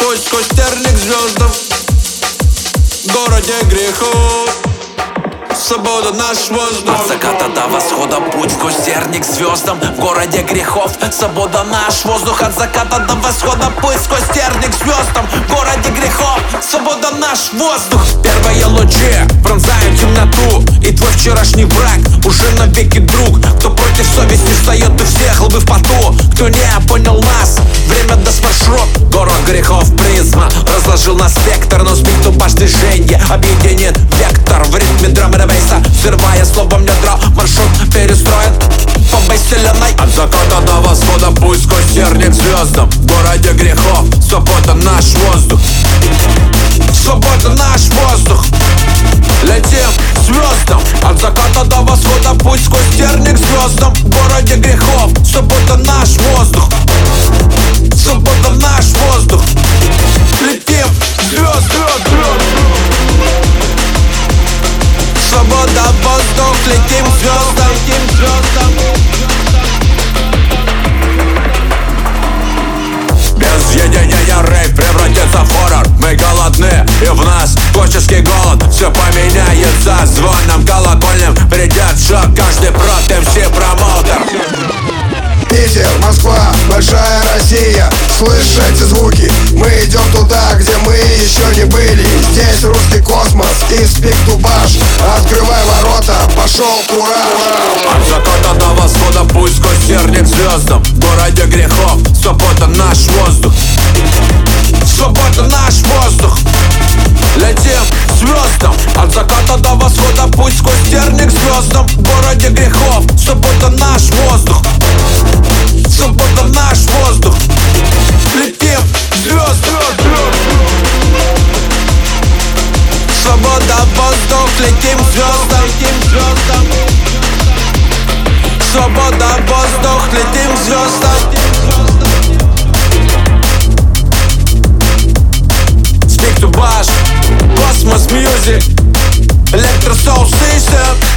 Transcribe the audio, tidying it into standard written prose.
путь сквозь терник звездам. В городе грехов свобода наш воздух. От заката до восхода путь сквозь терник звездам. В городе грехов свобода наш воздух. От заката до восхода путь сквозь терник звездам. В городе грехов свобода наш воздух. Первые лучи пронзают темноту, и твой вчерашний враг уже навеки друг. Кто против совести встает у всех лбы в поту. Кто не понял нас, время даст маршрут. Город грехов призма разложил на спектр, но сбит тупаш движение объединит вектор. В ритме драм и бейса, взрывая словом ядро, маршрут перестроен по бейселенной. От заката до восхода путь сквозь терник звездам. В городе грехов свобода наш воздух. Свобода наш воздух. Летим к звездам. От заката до восхода путь сквозь терник звездам. В городе грехов свобода наш воздух. Свобода наш воздух. Летим к звездам. Свобода воздух. Летим к звездам. Без единения рейв превратится в хоррор. Мы голодны, и в нас творческий голод. Все поменяется звоном колокольным. Придет в шок каждый против все промоутер. Питер, Москва, большая Россия. Слышь эти звуки, мы идем туда, где мы еще не были. Здесь русский космос и спик-тубаш. Открывай ворота, пошел кураж. От заката до восхода путь сквозь терник звездам. В городе грехов свобода наш воздух. Свобода наш воздух. Летим к звездам. От заката до восхода путь сквозь терник звездам. В городе грехов свобода наш воздух. Свобода наш воздух. Летим к звездам. Свобода воздух. Летим к звездам. Свобода воздух. Летим к звездам. Speak to Bash, Cosmos Music, Electro Soul System.